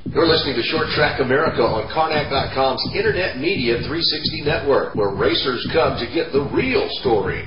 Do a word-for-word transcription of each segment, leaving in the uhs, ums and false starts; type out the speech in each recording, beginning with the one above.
You're listening to Short Track America on Karnak dot com's Internet Media three sixty Network, where racers come to get the real story.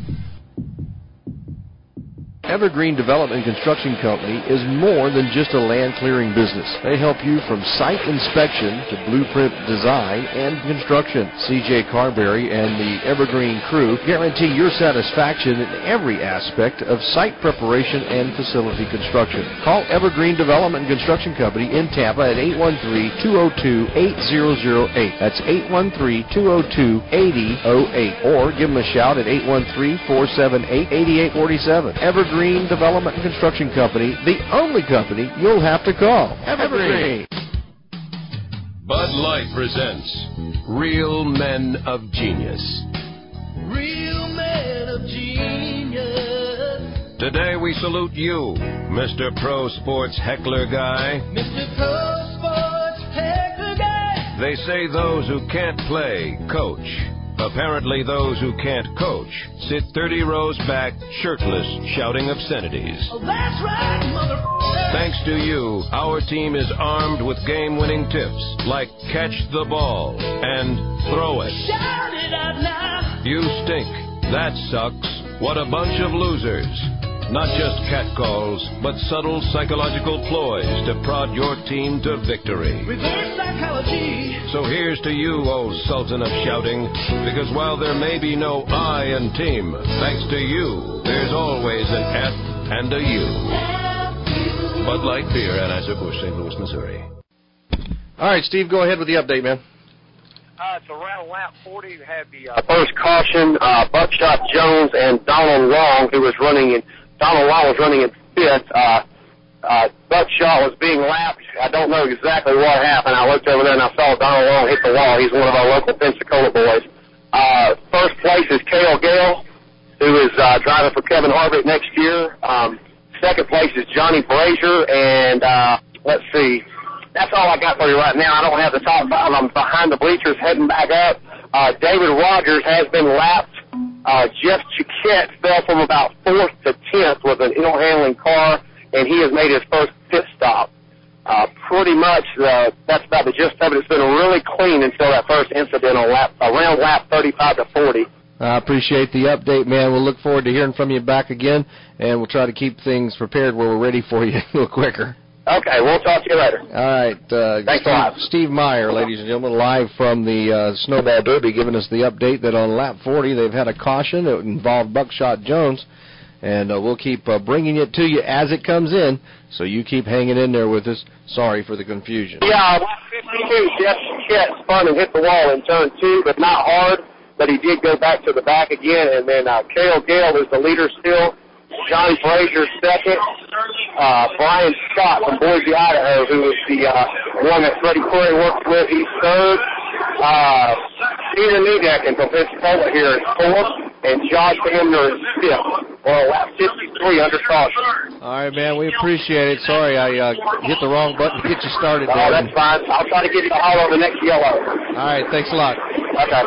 Evergreen Development and Construction Company is more than just a land clearing business. They help you from site inspection to blueprint design and construction. C J Carberry and the Evergreen crew guarantee your satisfaction in every aspect of site preparation and facility construction. Call Evergreen Development and Construction Company in Tampa at eight one three, two oh two, eight oh oh eight. That's eight one three, two oh two, eight oh oh eight. Or give them a shout at eight one three, four seven eight, eight eight four seven. Evergreen Evergreen Development and Construction Company, the only company you'll have to call. Evergreen. Bud Light presents Real Men of Genius. Real Men of Genius. Today we salute you, Mister Pro Sports Heckler Guy. Mister Pro Sports Heckler Guy. They say those who can't play, coach. Apparently those who can't coach sit thirty rows back, shirtless, shouting obscenities. Oh, that's right, motherfucker. Thanks to you, our team is armed with game-winning tips like catch the ball and throw it. Shout it out now. You stink. That sucks. What a bunch of losers. Not just catcalls, but subtle psychological ploys to prod your team to victory. Reverse psychology. So here's to you, old Sultan of Shouting, because while there may be no I in team, thanks to you, there's always an F and a U. Bud Light Beer, Anheuser-Busch, Saint Louis, Missouri. All right, Steve, go ahead with the update, man. Uh, it's around lap forty. We had the uh, first caution, uh, Buckshot Jones and Donald Long, who was running in, Donald Long was running in fifth. Uh, uh, Buckshot was being lapped. I don't know exactly what happened. I looked over there and I saw Donald Long hit the wall. He's one of our local Pensacola boys. Uh, first place is Cale Gale, who is uh, driving for Kevin Harvick next year. Um, second place is Johnny Brazier, and uh, let's see. That's all I got for you right now. I don't have the top five. I'm behind the bleachers heading back up. Uh, David Rogers has been lapped. Uh, Jeff Chiquette fell from about fourth to tenth with an ill-handling car, and he has made his first pit stop. Uh, pretty much, uh, that's about the gist of it. It's been really clean until that first incident on lap, around lap thirty-five to forty. I appreciate the update, man. We'll look forward to hearing from you back again, and we'll try to keep things prepared where we're ready for you a little quicker. Okay, we'll talk to you later. All right. Uh, Thanks Steve, a lot. Steve Meyer, ladies and gentlemen, live from the uh, Snowball Derby, giving us the update that on lap forty they've had a caution. It involved Buckshot Jones, and uh, we'll keep uh, bringing it to you as it comes in, so you keep hanging in there with us. Sorry for the confusion. Yeah, lap fifty-two, Jeff Chiquette spun and hit the wall in turn two, but not hard, but he did go back to the back again, and then uh, Cale Gale is the leader still. Johnny Brazier second. Uh, Brian Scott from Boise, Idaho, who is the uh, one that Freddie Curry works with, he's third. Uh, Peter Niedecken from Pensacola here is fourth, and Josh Hamner is fifth. Well, lap fifty-three under caution. All right, man, we appreciate it. Sorry I uh, hit the wrong button to get you started. Oh, that's fine. I'll try to get you the hall on the next yellow. All right, thanks a lot. Okay.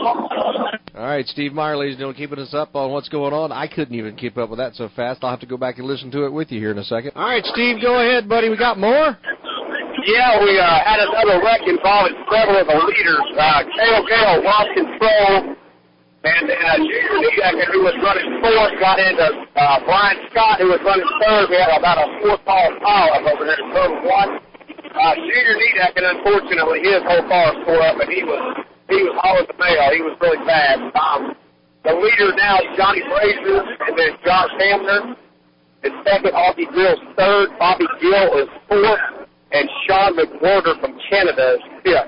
All right, Steve Meyer, ladies and gentlemen, keeping us up on what's going on. I couldn't even keep up with that so fast. I'll have to go back and listen to it with you here in a second. All right, Steve, go ahead, buddy. We got more? Yeah, we uh, had another wreck involving several of the leaders. Uh, Cale Gale lost control, and uh, Junior Niedecken, who was running fourth, got into uh, Brian Scott, who was running third. We had about a four-car pile-up over there in turn one. Uh, Junior Niedecken, unfortunately, his whole car tore up, and he was he was hauling the mail. He was really bad. Um, the leader now is Johnny Brazier, and then Josh Hamner is second. Augie Gill's third. Bobby Gill is fourth. And Sean McWhorter from Canada is fifth.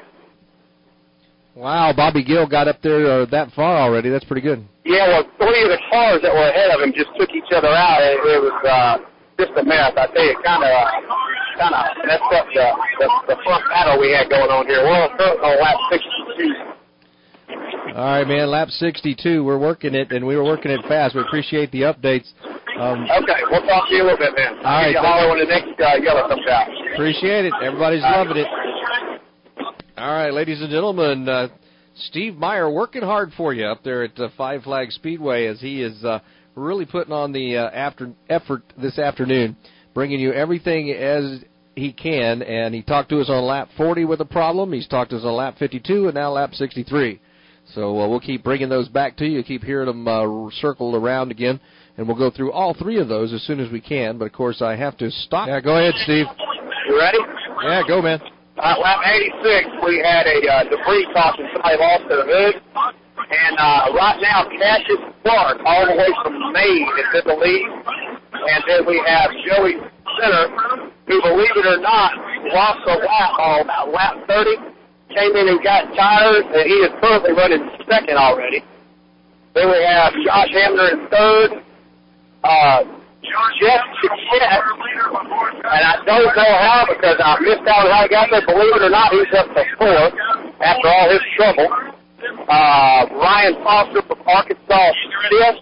Wow, Bobby Gill got up there uh, that far already. That's pretty good. Yeah, well, three of the cars that were ahead of him just took each other out. It, it was uh, just a mess. I tell you, kind of kind of messed up the, the, the front battle we had going on here. We're on, on lap sixty-two. All right, man, lap sixty-two. We're working it, and we were working it fast. We appreciate the updates. Um, okay, we'll talk to you a little bit, man. All right. I'll holler when the next uh, yellow comes out. Appreciate it. Everybody's loving it. All right, ladies and gentlemen, uh, Steve Meyer working hard for you up there at uh, Five Flag Speedway as he is uh, really putting on the uh, after effort this afternoon, bringing you everything as he can, and he talked to us on lap forty with a problem. He's talked to us on lap fifty-two and now lap sixty-three. So uh, we'll keep bringing those back to you, keep hearing them uh, circled around again, and we'll go through all three of those as soon as we can. But, of course, I have to stop. Yeah, go ahead, Steve. You ready? Yeah, go, man. Uh, lap eighty-six, we had a uh, debris caution. Somebody lost their hood. And uh, right now, Cassius Clark, all the way from Maine, is in the lead. And then we have Joey Center, who, believe it or not, lost a lap on about lap thirty. Came in and got tires, and he is currently running second already. Then we have Josh Hamner in third. Uh, Jeff Chiquette, and I don't know how because I missed out on how he got there. Believe it or not, he's up to fourth after all his trouble. Uh, Ryan Foster from Arkansas, fifth.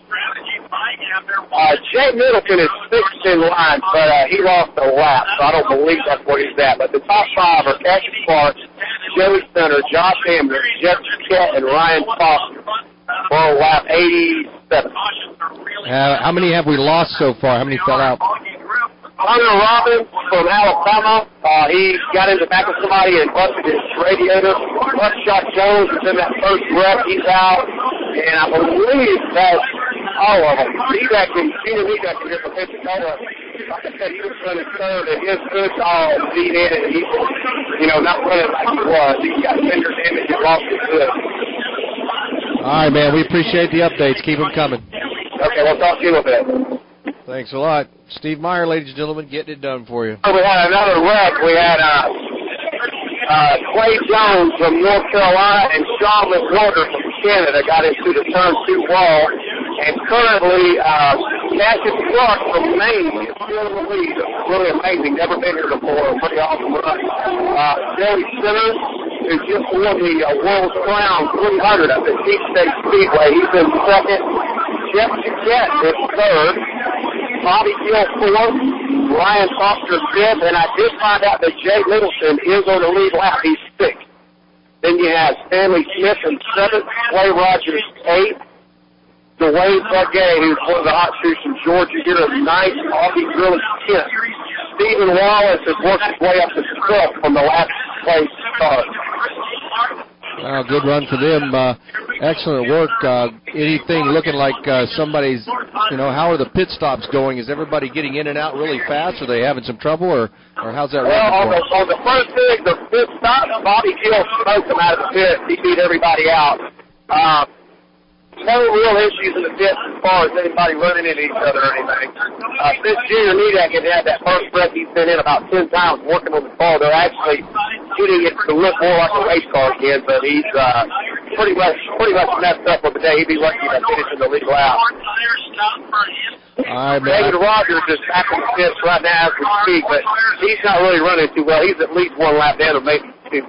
Uh, Jay Middleton is sixth in line, but uh, he lost a lap, so I don't believe that's where he's at. But the top five are Cassius Clark, Joey Center, Josh Hamner, Jeff Chiquette, and Ryan Foster for lap eighty-seven. Uh, how many have we lost so far? How many fell out? Hunter Robbins from Alabama, uh, he got in the back of somebody and busted his radiator. Buckshot Jones is in that first wreck. He's out. And I believe that's all of them. Nedak and Gina Nedak are here from Pensacola. Like I said, he was running third, and his goods all beat in, and he was, you know, not running like he was. He got fender damage and lost his goods. All right, man, we appreciate the updates. Keep them coming. Okay, we'll talk to you in a bit. Thanks a lot. Steve Meyer, ladies and gentlemen, getting it done for you. We had another wreck. We had uh, uh, Clay Jones from North Carolina and Sean McWhorter from Canada got into the turn two wall. And currently, uh, Cassius Clark from Maine is still in the lead. Really amazing. Never been here before. Pretty awesome run. Uh, Joey Center, who just won the uh, World's Crown three hundred at the Deep State Speedway. He's in second. Jeff Chiquette is third. Bobby Gill fourth. Ryan Foster fifth. And I did find out that Jay Middleton is on the lead lap. He's sixth. Then you have Stanley Smith in seventh. Clay Rogers eighth. Dwayne Bugay, who's one of the hot shoes from Georgia, here is ninth. Augie Grill is tenth. Stephen Wallace has worked his way up to twelfth from the last place start. Wow, good run for them. Uh, excellent work. Uh, anything looking like uh, somebody's, you know, how are the pit stops going? Is everybody getting in and out really fast? Are they having some trouble, or, or how's that well, on running? The, on the first leg, the pit stop, Bobby Gill smoked him out of the pit. He beat everybody out. Uh, No real issues in the pit as far as anybody running into each other or anything. Uh, since Junior Nedak had had that first wreck, he's been in about ten times working on the car. They're actually getting it to look more like a race car again, but he's uh, pretty much pretty much messed up for the day. He'd be lucky to finish in the lead lap. All right, David Rogers is back in the pits right now as we speak, but he's not really running too well. He's at least one lap down of maybe two.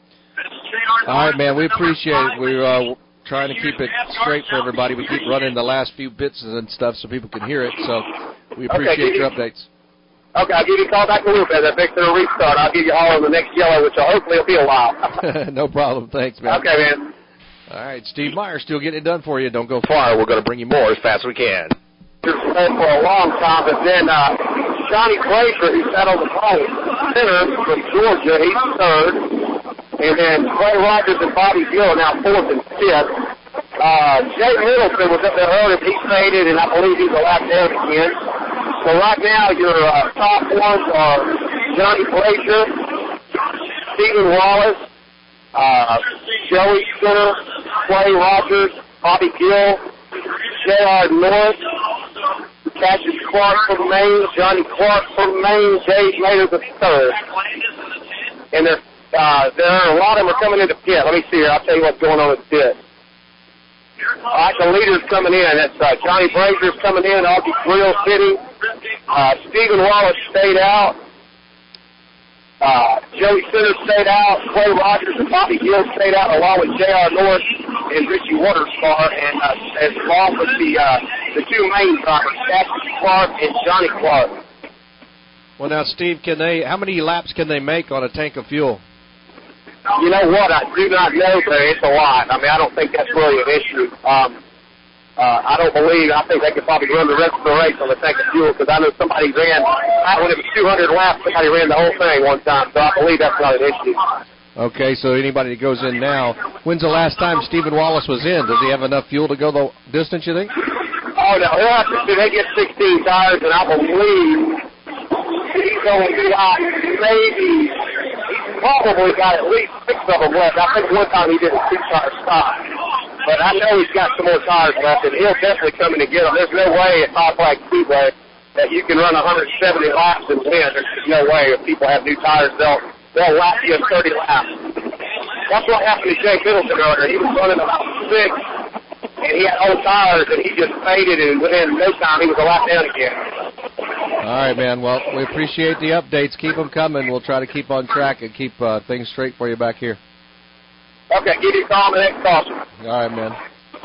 All right, man, we appreciate it. We're uh, trying to keep it straight for everybody. We keep running the last few bits and stuff so people can hear it, so we appreciate okay, your updates. Okay, I'll give you a call back in a little bit. That makes it a restart. I'll give you all on the next yellow, which will hopefully will be a while. No problem. Thanks, man. Okay, man. All right, Steve Meyer, still getting it done for you. Don't go far. We're going to bring you more as fast as we can. For a long time, but then uh, Johnny Glazer, who sat on the pole, center from Georgia, he's third. And then Clay Rogers and Bobby Gill are now fourth and fifth. Uh, Jay Middleton was up there early, but he faded, and I believe he's a lap down again. So right now, your uh, top ones are Johnny Glazer, Stephen Wallace, uh, Joey Center, Clay Rogers, Bobby Gill, J R Norris, Cassius Clark from Maine, Johnny Clark from Maine, Dave Mayer the third. And there, uh, there are a lot of them are coming into pit. Let me see here. I'll tell you what's going on with the pit. All right, the leader's coming in. That's uh, Johnny Brazier's coming in, Augie Grill City. Uh, Stephen Wallace stayed out. Uh, Joey Center stayed out. Clay Rogers and Bobby Gill stayed out, along with J R Norris and Richie Waters' car, and uh, as along with the uh, the two main drivers, Cassius Clark and Johnny Clark. Well, now, Steve, can they? How many laps can they make on a tank of fuel? You know what? I do not know, but it's a lot. I mean, I don't think that's really an issue. Um, Uh, I don't believe, I think they could probably run the rest of the race on the tank of fuel because I know somebody ran, when it was two hundred laps, somebody ran the whole thing one time, so I believe that's not an issue. Okay, so anybody that goes in now, when's the last time Stephen Wallace was in? Does he have enough fuel to go the distance, you think? Oh, no, he'll have to, they get sixteen tires, and I believe he's only got maybe, he's probably got at least six of them left. I think one time he did a two-tire stop. But I know he's got some more tires left, and he'll definitely come in and get them. There's no way at Top Flag Speedway that you can run one hundred seventy laps and win. There's no way. If people have new tires, they'll, they'll lap you in thirty laps. That's what happened to Jake Middleton earlier. He was running about six, and he had old tires, and he just faded, and within no time, he was a lap down again. All right, man. Well, we appreciate the updates. Keep them coming. We'll try to keep on track and keep uh, things straight for you back here. Okay, give you a call on the next caution. All right, man.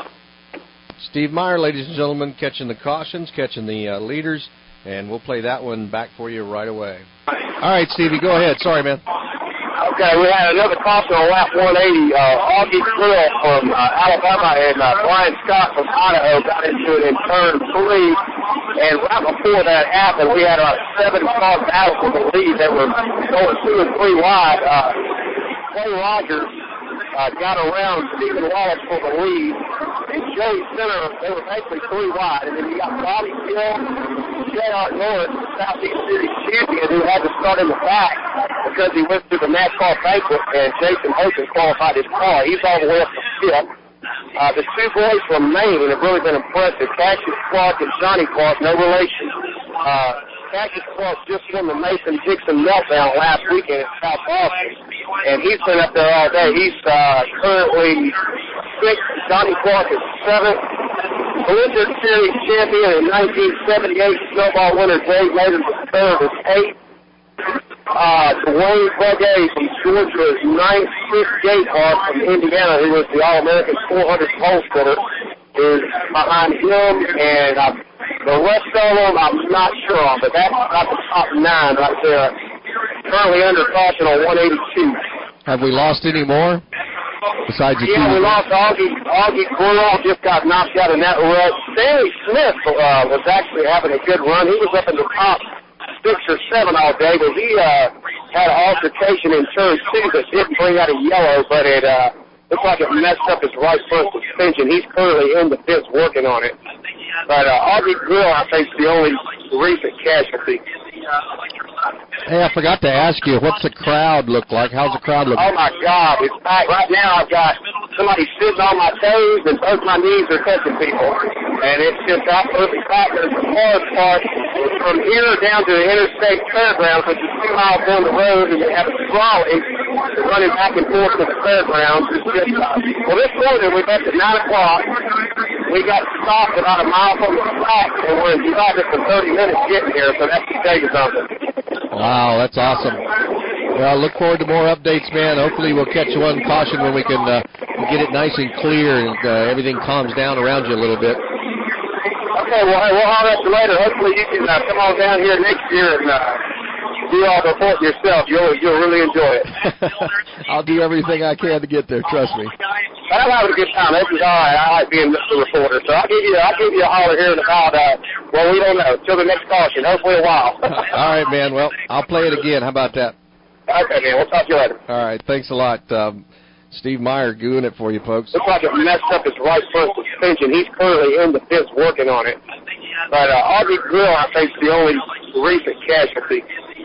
Steve Meyer, ladies and gentlemen, catching the cautions, catching the uh, leaders, and we'll play that one back for you right away. All right, Stevie, go ahead. Sorry, man. Okay, we had another caution on lap one eighty. Uh, Augie Grill from uh, Alabama and uh, Brian Scott from Idaho got into it in turn three. And right before that happened, we had uh, seven car battles for the lead that were going two and three wide. Uh, Clay Rogers Uh, got around Stephen Wallace for the lead, and Joey Center, they were basically three wide, and then you got Bobby Gill, J R Norris, the Southeast Series champion, who had to start in the back because he went through the NASCAR banquet, and Jason Hogan qualified his car. He's all the way up to fifth. Uh, the two boys from Maine have really been impressive. Cassius Clark and Johnny Clark, no relation. Uh, Cassius Clark just won the Mason Dixon meltdown last weekend at South Austin. And he's been up there all day. He's uh, currently sixth. Johnny Clark is seventh. Olympic Series champion in nineteen seventy-eight. Snowball winner Dave Mason was third is eighth. Uh, Dwayne Bugay from Georgia is ninth. Chris Gayhart from Indiana, who was the All-American four hundred pole sitter, is behind him. And uh, the rest of them I'm not sure on, but that's about the top nine right there. Currently under caution on one eighty-two. Have we lost any more? Besides the yeah, two? we lost Augie. Augie Grill just got knocked out in that wreck. Stanley Smith uh, was actually having a good run. He was up in the top six or seven all day, but he uh, had an altercation in turn two that didn't bring out a yellow, but it uh, looked like it messed up his right front suspension. He's currently in the pits working on it. But uh, Augie Grill, I think, is the only recent casualty. Hey, I forgot to ask you, what's the crowd look like? How's the crowd look? Oh, my God. It's packed. Right now I've got somebody sitting on my toes, and both my knees are touching people. And it's just absolutely packed. There's the hard part from here down to the Interstate Fairgrounds, which is two miles down the road, and they have a trolley running back and forth to the fairgrounds. It's just, uh, well, this morning we left at nine o'clock. We got stopped about a mile from the track, and we're in traffic for thirty minutes getting here, so that's to tell you something. Wow, that's awesome. Well, look forward to more updates, man. Hopefully we'll catch you on caution when we can uh, get it nice and clear and uh, everything calms down around you a little bit. Okay, well, hey, we'll holler at you later. Hopefully you can uh, come on down here next year and uh, do all the report yourself. You'll, you'll really enjoy it. I'll do everything I can to get there, trust me. I'm having a good time. This is all right. I like being Mister Reporter. So I'll give you, I'll give you a holler here in about, uh, well, we don't know, till the next caution. Hopefully a while. All right, man. Well, I'll play it again. How about that? Okay, man. We'll talk to you later. All right. Thanks a lot. Um, Steve Meyer doing it for you, folks. Looks like it messed up his right front suspension. He's currently in the pits working on it. But uh, Augie Grill, I think, is the only recent casualty.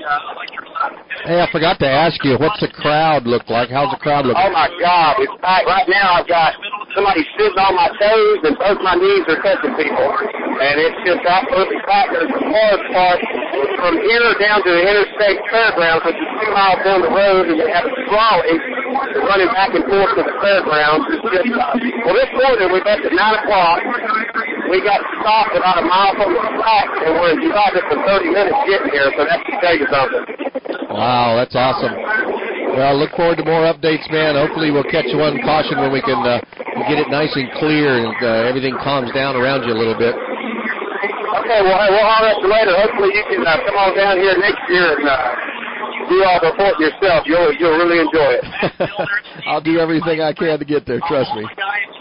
Hey, I forgot to ask you, what's the crowd look like? How's the crowd look? Oh, my God. It's packed. Right now I've got somebody sitting on my toes, and both my knees are touching people. And it's just absolutely packed. There's the hard part from here down to the Interstate Fairgrounds, which is two miles down the road, and they have a trolley running back and forth to the fairgrounds. It's just, uh, well, this morning we left at nine o'clock. We got stopped about a mile from the track, and we're in traffic for thirty minutes getting here, so that's to tell you something. Wow, that's awesome. Well, look forward to more updates, man. Hopefully we'll catch you on caution when we can uh, get it nice and clear and uh, everything calms down around you a little bit. Okay, well, hey, we'll holler at you later. Hopefully you can uh, come on down here next year and uh, do all the report yourself. You'll, you'll really enjoy it. I'll do everything I can to get there, trust me.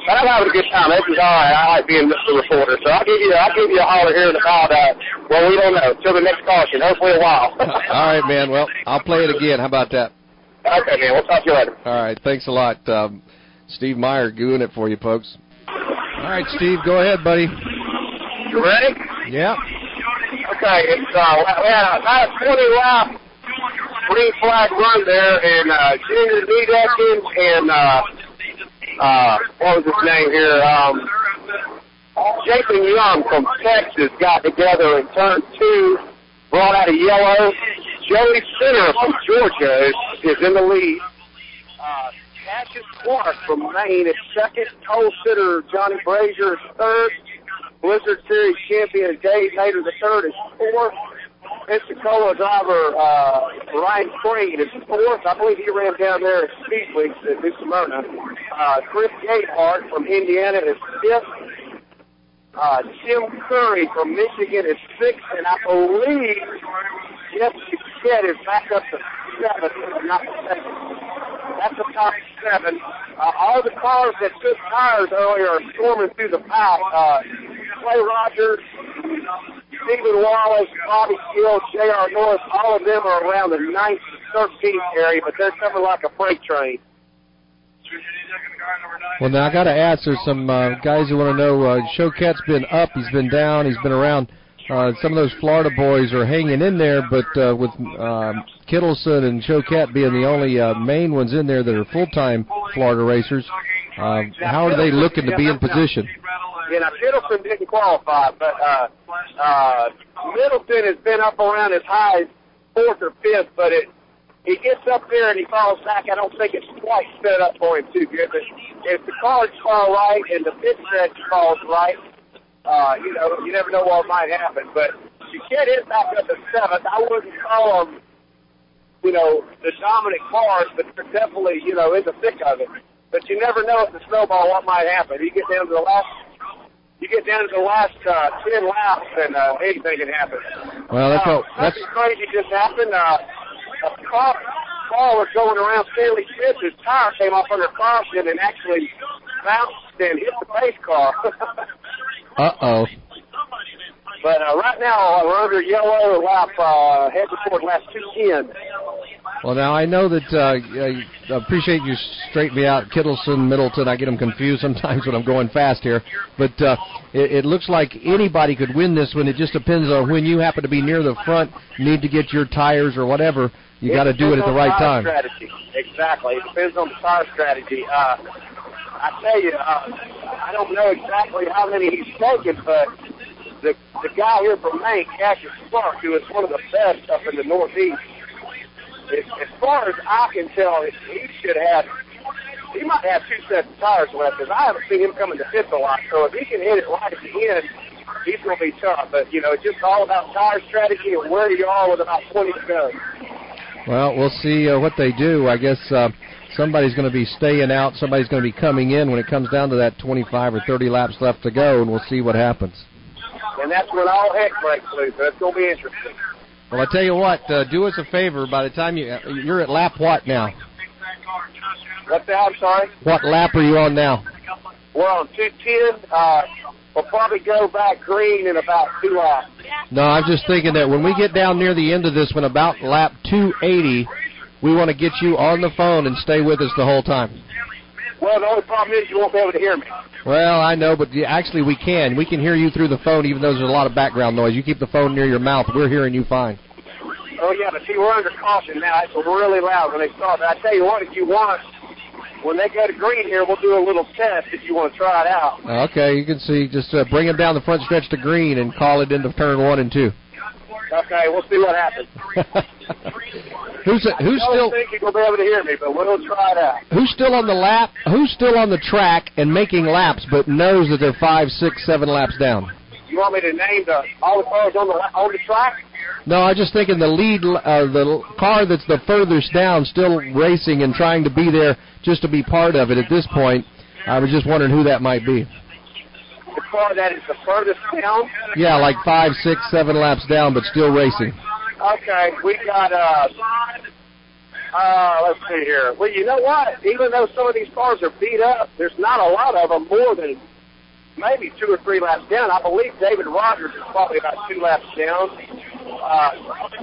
But I'm having a good time. This is all right. I like being Mister Reporter. So I'll give you, I'll give you a holler here in about, uh, well, we don't know, till the next caution. Hopefully a while. All right, man. Well, I'll play it again. How about that? Okay, man. We'll talk to you later. All right. Thanks a lot. Um, Steve Meyer gooing it for you, folks. All right, Steve, go ahead, buddy. You ready? Yeah. Okay, it's, uh, we had about a twenty lap green flag run there, and, uh, Junior Needekins and, uh, uh, what was his name here, um, Jason Young from Texas got together and turned two, brought out a yellow. Joey Center from Georgia is, is in the lead. Uh, Cassius Clark from Maine is second. Cole Sitter, Johnny Brazier is third. Blizzard Series champion Dave Nader the third is fourth. Pensacola driver uh, Ryan Crane is fourth. I believe he ran down there at Speed Weeks at New Smyrna. Uh, Chris Gayhart from Indiana is fifth. Uh, Tim Curry from Michigan is sixth, and I believe Jeff Duquette is back up to seventh, not second. That's the top seven. Uh, all the cars that took tires earlier are storming through the pack. Uh, Clay Rogers, Stephen Wallace, Bobby Gill, J R Norris, all of them are around the ninth, thirteenth area, but they're coming like a freight train. Well, now I got to ask, there's some uh, guys who want to know, uh, Choquette's been up, he's been down, he's been around. Uh, some of those Florida boys are hanging in there, but uh, with um, Kittleson and Choquette being the only uh, main ones in there that are full-time Florida racers, uh, how are they looking to be in position? Yeah, now Kittleson didn't qualify, but uh, uh, Middleton has been up around as high as fourth or fifth, but it he gets up there and he falls back. I don't think it's quite set up for him too good. But if the cards fall right and the pit stretch falls right, uh, you know, you never know what might happen. But Duquette is back up to seventh. I wouldn't call them, you know, the dominant cars, but they're definitely, you know, in the thick of it. But you never know if the snowball what might happen. You get down to the last. You get down to the last uh, ten laps, and uh, anything can happen. Well, that's uh, what, that's something crazy just happened. Uh, a car, car was going around Stanley Smith. His tire came off under caution and actually bounced and hit the pace car. Uh-oh. But uh, right now, we're under yellow lap, uh, head toward last two ten. Well, now, I know that uh, I appreciate you straightening me out. Kittleson, Middleton, I get them confused sometimes when I'm going fast here. But uh, it, it looks like anybody could win this one. It just depends on when you happen to be near the front, need to get your tires or whatever. You got to do it at the right time. Strategy. Exactly. It depends on the tire strategy. Uh, I tell you, uh, I don't know exactly how many he's taken, but the the guy here from Maine, Cassius Clark, who is one of the best up in the Northeast, as, as far as I can tell, he should have, he might have two sets of tires left, because I haven't seen him coming to fifth a lot. So if he can hit it right at the end, he's going to be tough. But, you know, it's just all about tire strategy and where you are with about twenty to go. Well, we'll see uh, what they do. I guess uh, somebody's going to be staying out. Somebody's going to be coming in when it comes down to that twenty-five or thirty laps left to go, and we'll see what happens. And that's when all heck breaks loose. So it's going to be interesting. Well, I tell you what, uh, do us a favor. By the time you, you're at lap what now? What's that? I'm sorry? What lap are you on now? We're on two ten. Uh, we'll probably go back green in about two laps. No, I'm just thinking that when we get down near the end of this one, about lap two eighty, we want to get you on the phone and stay with us the whole time. Well, the only problem is you won't be able to hear me. Well, I know, but actually we can. We can hear you through the phone, even though there's a lot of background noise. You keep the phone near your mouth. We're hearing you fine. Oh, yeah, but see, we're under caution now. It's really loud when they start. But I tell you what, if you want, when they go to green here, we'll do a little test if you want to try it out. Okay, you can see. Just uh, bring them down the front stretch to green and call it into turn one and two. Okay, we'll see what happens. who's who's I don't still? think you're gonna be able to hear me, but we'll try it out. Who's still on the lap? Who's still on the track and making laps, but knows that they're five, six, seven laps down? You want me to name the all the cars on the on the track? No, I was just thinking the lead, uh, the car that's the furthest down, still racing and trying to be there just to be part of it at this point. I was just wondering who that might be. The car that is the furthest down? Yeah, like five, six, seven laps down, but still racing. Okay, we got uh, Uh, let's see here. Well, you know what? Even though some of these cars are beat up, there's not a lot of them more than maybe two or three laps down. I believe David Rogers is probably about two laps down. Uh,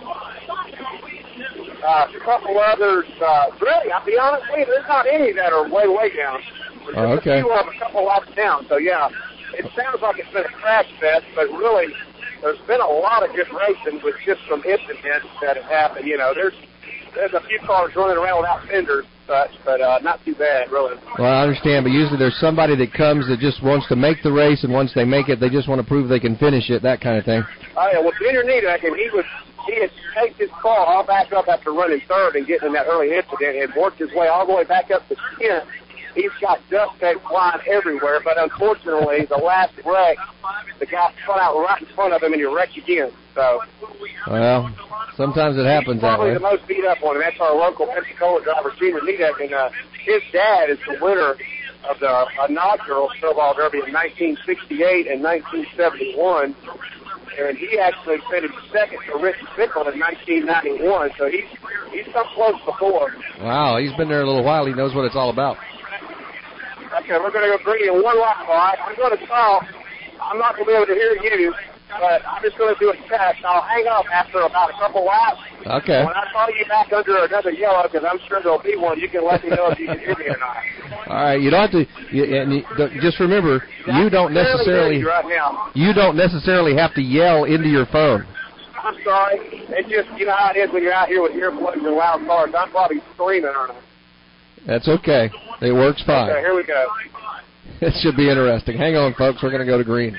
uh, a couple others, uh, really, I'll be honest with you, there's not any that are way, way down. There's oh, okay. a few of them, a couple laps down. So, yeah, it sounds like it's been a crash fest, but really, there's been a lot of good racing with just some incidents that have happened. You know, there's there's a few cars running around without fenders and such, but uh, not too bad, really. Well, I understand, but usually there's somebody that comes that just wants to make the race, and once they make it, they just want to prove they can finish it, that kind of thing. Oh, yeah, well, Junior Nedak, and he was he had taken his car all back up after running third and getting in that early incident and worked his way all the way back up to tenth. He's got duct tape flying everywhere, but unfortunately, the last wreck, the guy spun out right in front of him, and he wrecked again. So, well, sometimes it happens that way. He's probably the most beat up one, and that's our local Pensacola driver, Junior Nedak, and uh, his dad is the winner of the inaugural Snowball Derby in nineteen sixty-eight and nineteen seventy-one, and he actually finished second to Rich Bickle in nineteen ninety-one, so he's he's come close before. Wow, he's been there a little while. He knows what it's all about. Okay, we're going to go bring in one lock light. I'm going to talk. I'm not going to be able to hear you, but I'm just going to do a test. I'll hang up after about a couple laps. Okay. When I call you back under another yellow, because I'm sure there'll be one, you can let me know if you can hear me or not. All right, you don't have to. You, and you, just remember, you don't necessarily. Right now. You don't necessarily have to yell into your phone. I'm sorry. It's just, you know how it is when you're out here with earplugs and loud cars. I'm probably screaming, aren't I? That's okay. It works fine. Okay, here we go. It should be interesting. Hang on, folks. We're going to go to green.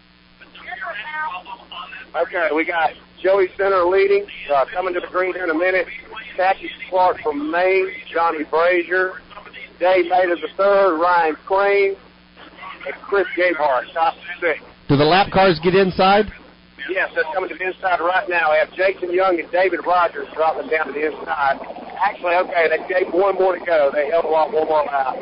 Okay, we got Joey Center leading, uh, coming to the green here in a minute. Tacky Clark from Maine, Johnny Brazier, Dave Maida the third, Ryan Crane, and Chris Gabehart, top six. Do the lap cars get inside? Yes, that's coming to the inside right now. We have Jason Young and David Rogers dropping down to the inside. Actually, okay, they gave one more to go. They held off one more lap.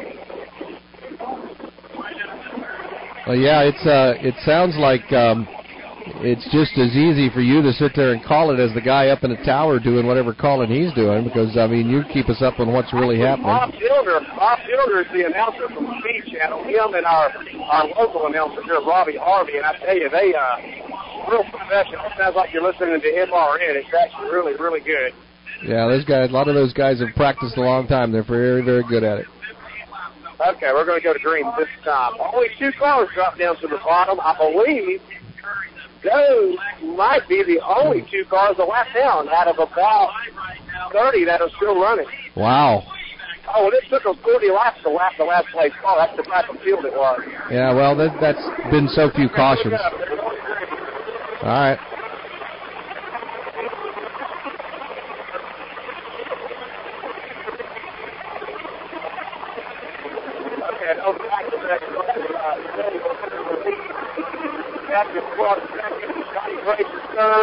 Well, yeah, it's uh, it sounds like um, it's just as easy for you to sit there and call it as the guy up in the tower doing whatever calling he's doing, because, I mean, you keep us up on what's really happening. Bob Fielder, Bob Fielder is the announcer from Speed Channel. Him and our, our local announcer here, Robbie Harvey, and I tell you, they, uh, real professional. It sounds like you're listening to M R N. It's actually really, really good. Yeah, those guys, a lot of those guys have practiced a long time. They're very, very good at it. Okay, we're going to go to green this time. Only two cars dropped down to the bottom. I believe those might be the only two cars that left down out of about thirty that are still running. Wow. Oh, well, it took them forty laps to lap the last place car. That's the type of field it was. Yeah, well, that, that's been so few cautions. All right. Okay, over back to that. Patrick Clark second, Johnny Brazier third.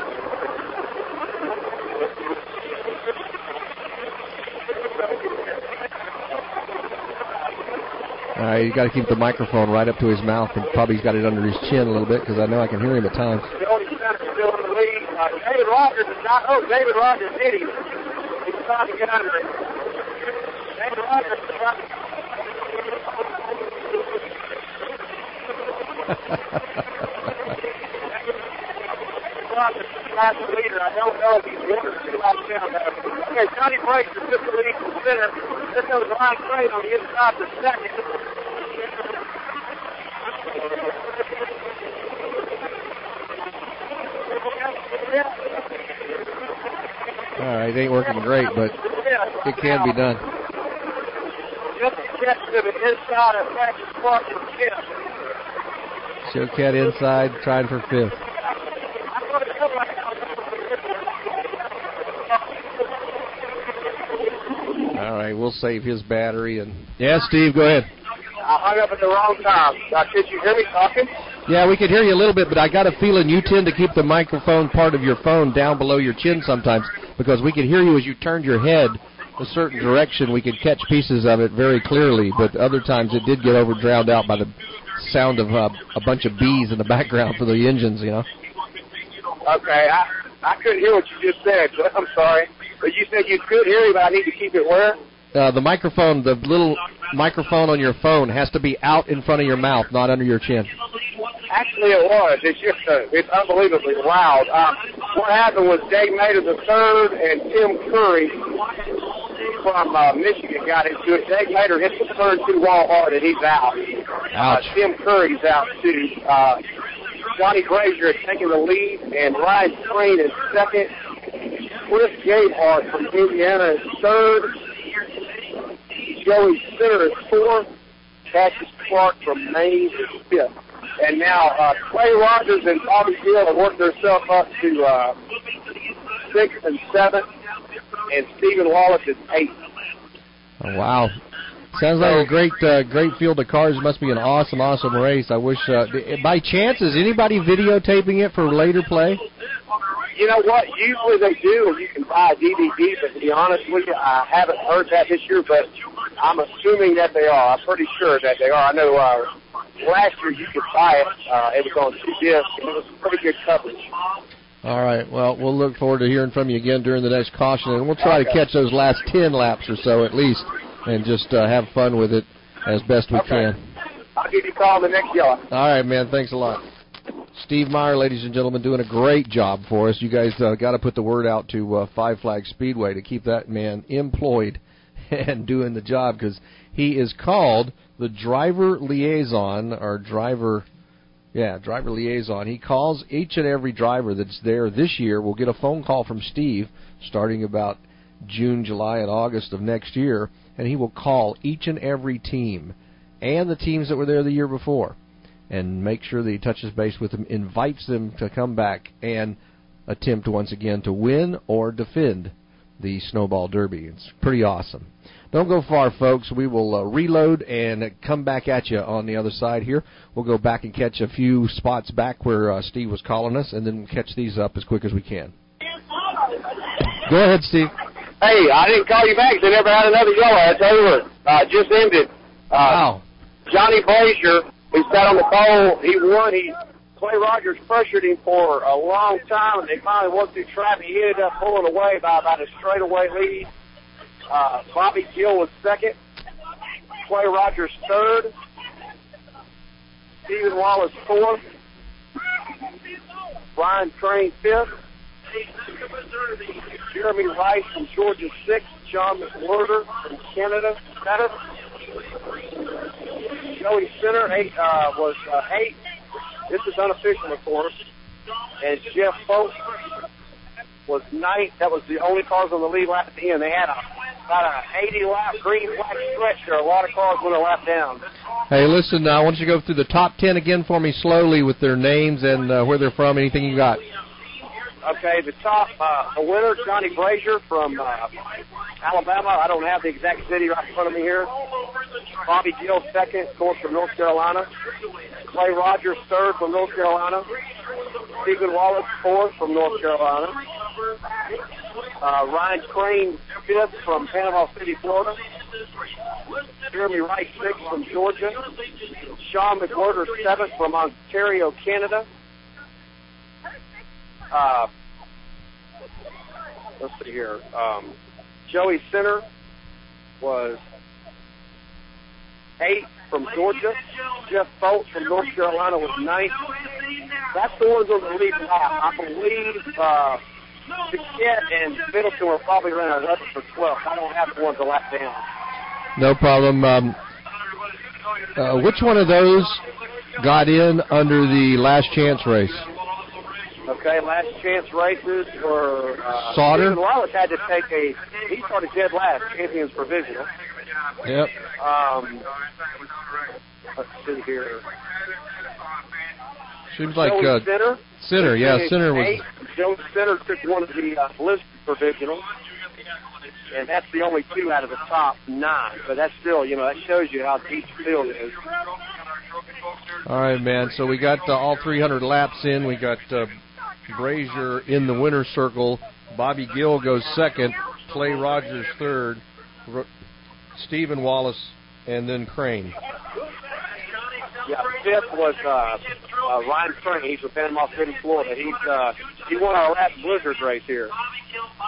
All right, you got to keep the microphone right up to his mouth, and probably he's got it under his chin a little bit, because I know I can hear him at times. Joey Center still in the lead. Uh, David Rogers is not. Oh, David Rogers hit him. He's trying to get under it. David Rogers is trying to. Rogers is the leader. I don't know if he's one or two laps down there. Okay, Johnny Brazier took the lead from center. This goes Ryan Crane on the inside for second. All right, it ain't working great, but it can be done. Just catch to the inside of Patrick Clark for fifth. Showcat inside, trying for fifth. All right, we'll save his battery. And yeah, Steve, go ahead. I hung up at the wrong time. Uh, could you hear me talking? Yeah, we could hear you a little bit, but I got a feeling you tend to keep the microphone part of your phone down below your chin sometimes, because we could hear you as you turned your head a certain direction. We could catch pieces of it very clearly, but other times it did get over drowned out by the sound of uh, a bunch of bees in the background for the engines, you know. Okay, I, I couldn't hear what you just said, but I'm sorry. But you said you could hear me, but I need to keep it where? Uh, the microphone, the little microphone on your phone has to be out in front of your mouth, not under your chin. Actually, it was. It's just uh, it's unbelievably loud. Uh, what happened was Dave Mater the third and Tim Curry from uh, Michigan got into it. Dave Mater hit the third two wall hard, and he's out. Uh, Tim Curry's out, too. Uh, Johnny Brazier has taken the lead, and Ryan Crane is second. Chris Gabehart from Indiana is third. Joey Center is fourth. Cassius Clark from Maine is fifth. And now uh, Clay Rogers and Bobby Gill have worked themselves up to uh, sixth and seventh, and Stephen Wallace is eighth. Oh, wow. Sounds like a great uh, great field of cars. It must be an awesome, awesome race. I wish, uh, by chance, is anybody videotaping it for later play? You know what? Usually they do, and you can buy a D V D, but to be honest with you, I haven't heard that this year, but I'm assuming that they are. I'm pretty sure that they are. I know uh, last year you could buy it. Uh, it was on two discs, and it was pretty good coverage. All right. Well, we'll look forward to hearing from you again during the next caution, and we'll try okay. to catch those last ten laps or so at least and just uh, have fun with it as best we okay. can. I'll give you a call the next yellow. All right, man. Thanks a lot. Steve Meyer, ladies and gentlemen, doing a great job for us. You guys uh, got to put the word out to uh, Five Flag Speedway to keep that man employed and doing the job, because he is called the driver liaison, or driver, yeah, driver liaison. He calls each and every driver that's there this year. We'll get a phone call from Steve starting about June, July, and August of next year, and he will call each and every team and the teams that were there the year before, and make sure that he touches base with them, invites them to come back and attempt once again to win or defend the Snowball Derby. It's pretty awesome. Don't go far, folks. We will uh, reload and come back at you on the other side here. We'll go back and catch a few spots back where uh, Steve was calling us, and then we'll catch these up as quick as we can. Go ahead, Steve. Hey, I didn't call you back. They never had another yellow. It's over. Uh, just ended. Uh, wow. Johnny Brazier, who sat on the pole, he won. He Clay Rogers pressured him for a long time, and they finally worked through traffic. He ended up pulling away by about a straightaway lead. Uh, Bobby Gill was second. Clay Rogers third. Stephen Wallace fourth. Brian Crane fifth. Jeremy Rice from Georgia sixth. John McWhorter from Canada seventh. Joey Center eight, uh, was uh, eighth. This is unofficial, of course. And Jeff Folk was ninth. That was the only cars on the lead lap at the end. They had a, about an eighty-lap green flag stretch there. A lot of cars went a lap down. Hey, listen, uh, I want you to go through the top ten again for me slowly with their names and uh, where they're from, anything you got. Okay, the top, uh, the winner, Johnny Brazier from uh, Alabama. I don't have the exact city right in front of me here. Bobby Gill second, of course, from North Carolina. Clay Rogers third from North Carolina. Stephen Wallace fourth from North Carolina. Uh, Ryan Crane fifth from Panama City, Florida. Jeremy Wright sixth from Georgia. Sean McWhorter seventh from Ontario, Canada. Uh, let's see here. Um, Joey Center was eighth from Georgia. Jeff Bolt from North Carolina was ninth. That's the ones on the lead lap. I believe uh, Paquette and Middleton were probably around eleventh or twelfth. I don't have the ones to lap down. No problem. Um, uh, which one of those got in under the last chance race? Okay, last chance races were uh, Sauter. Stephen Wallace had to take a. He started dead last, champions provisional. Yep. Um, let's see here. Seems like Joey uh, Center. Center, yeah, Center was. Eight. Joey Center took one of the uh, list provisional, and that's the only two out of the top nine. But that's still, you know, that shows you how deep the field is. All right, man. So we got uh, all three hundred laps in. We got uh, Brazier in the winner's circle. Bobby Gill goes second. Clay Rogers third. R- Stephen Wallace, and then Crane. Yeah, fifth was uh, uh, Ryan Crane. He's from Panama City, Florida. He's uh, he won our last Blizzard race here.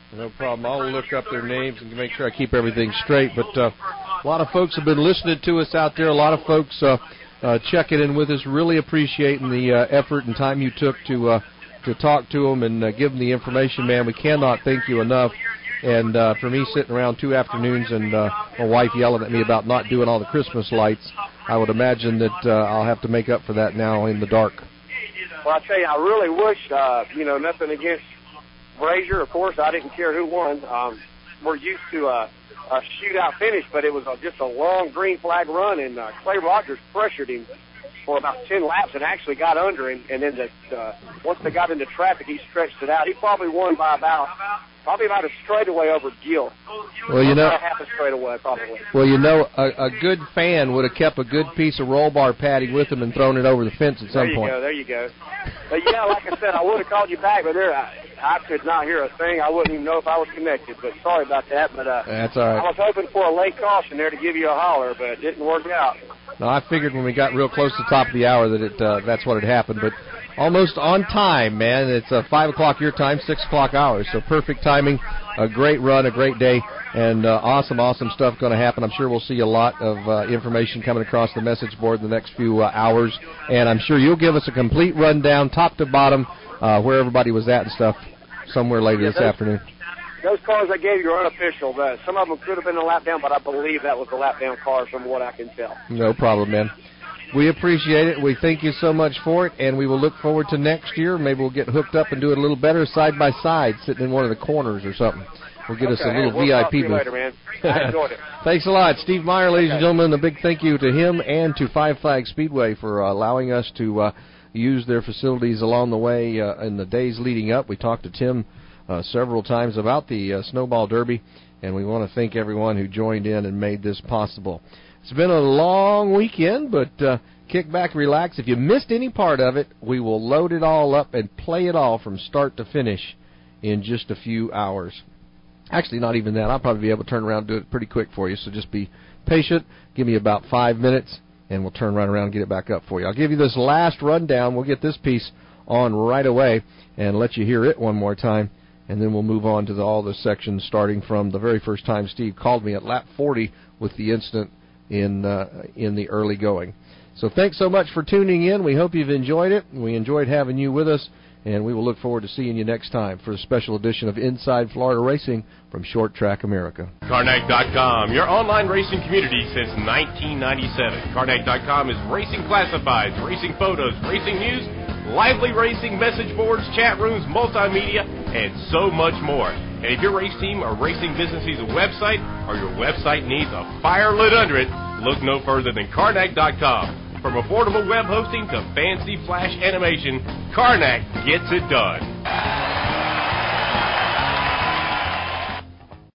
No problem. I'll look up their names and make sure I keep everything straight. But uh, a lot of folks have been listening to us out there. A lot of folks uh, uh, checking in with us, really appreciating the uh, effort and time you took to uh, to talk to them and uh, give them the information, man. We cannot thank you enough. And uh, for me sitting around two afternoons and uh, my wife yelling at me about not doing all the Christmas lights, I would imagine that uh, I'll have to make up for that now in the dark. Well, I tell you, I really wish, uh, you know, nothing against Brazier. Of course, I didn't care who won. Um, we're used to uh, a shootout finish, but it was uh, just a long green flag run, and uh, Clay Rogers pressured him for about ten laps and actually got under him. And then the, uh, once they got into traffic, he stretched it out. He probably won by about probably about a straightaway over Gill. Well, you know, half a straightaway probably. Well, you know, a, a good fan would have kept a good piece of roll bar patty with him and thrown it over the fence at some there you point. Go, there you go. But yeah, like I said, I would have called you back, but there, I, I could not hear a thing. I wouldn't even know if I was connected. But sorry about that. But uh, that's all right. I was hoping for a late caution there to give you a holler, but it didn't work out. No, I figured when we got real close to the top of the hour that it uh, that's what had happened. But almost on time, man. It's uh, five o'clock your time, six o'clock ours. So perfect timing. A great run, a great day, and uh, awesome, awesome stuff going to happen. I'm sure we'll see a lot of uh, information coming across the message board in the next few uh, hours, and I'm sure you'll give us a complete rundown, top to bottom, uh, where everybody was at and stuff somewhere later yeah, this those, afternoon. Those cars I gave you are unofficial. But some of them could have been a lap down, but I believe that was a lap down car from what I can tell. No problem, man. We appreciate it. We thank you so much for it, and we will look forward to next year. Maybe we'll get hooked up and do it a little better side by side, sitting in one of the corners or something. We'll get okay, us a little we'll V I P talk to you booth. later, man. I enjoyed it. Thanks a lot. Steve Meyer, ladies okay. and gentlemen, a big thank you to him and to Five Flag Speedway for uh, allowing us to uh, use their facilities along the way uh, in the days leading up. We talked to Tim uh, several times about the uh, Snowball Derby, and we want to thank everyone who joined in and made this possible. It's been a long weekend, but uh, kick back, relax. If you missed any part of it, we will load it all up and play it all from start to finish in just a few hours. Actually, not even that. I'll probably be able to turn around and do it pretty quick for you, so just be patient. Give me about five minutes, and we'll turn right around and get it back up for you. I'll give you this last rundown. We'll get this piece on right away and let you hear it one more time, and then we'll move on to the, all the sections starting from the very first time Steve called me at lap forty with the incident in uh, in the early going. So thanks so much for tuning in. We hope you've enjoyed it. We enjoyed having you with us, and we will look forward to seeing you next time for a special edition of Inside Florida Racing from Short Track America. Karnak dot com, your online racing community since nineteen ninety-seven. Karnak dot com is racing classifieds, racing photos, racing news, lively racing message boards, chat rooms, multimedia, and so much more. And if your race team or racing business needs a website or your website needs a fire lit under it, look no further than Karnak dot com. From affordable web hosting to fancy flash animation, Karnak gets it done.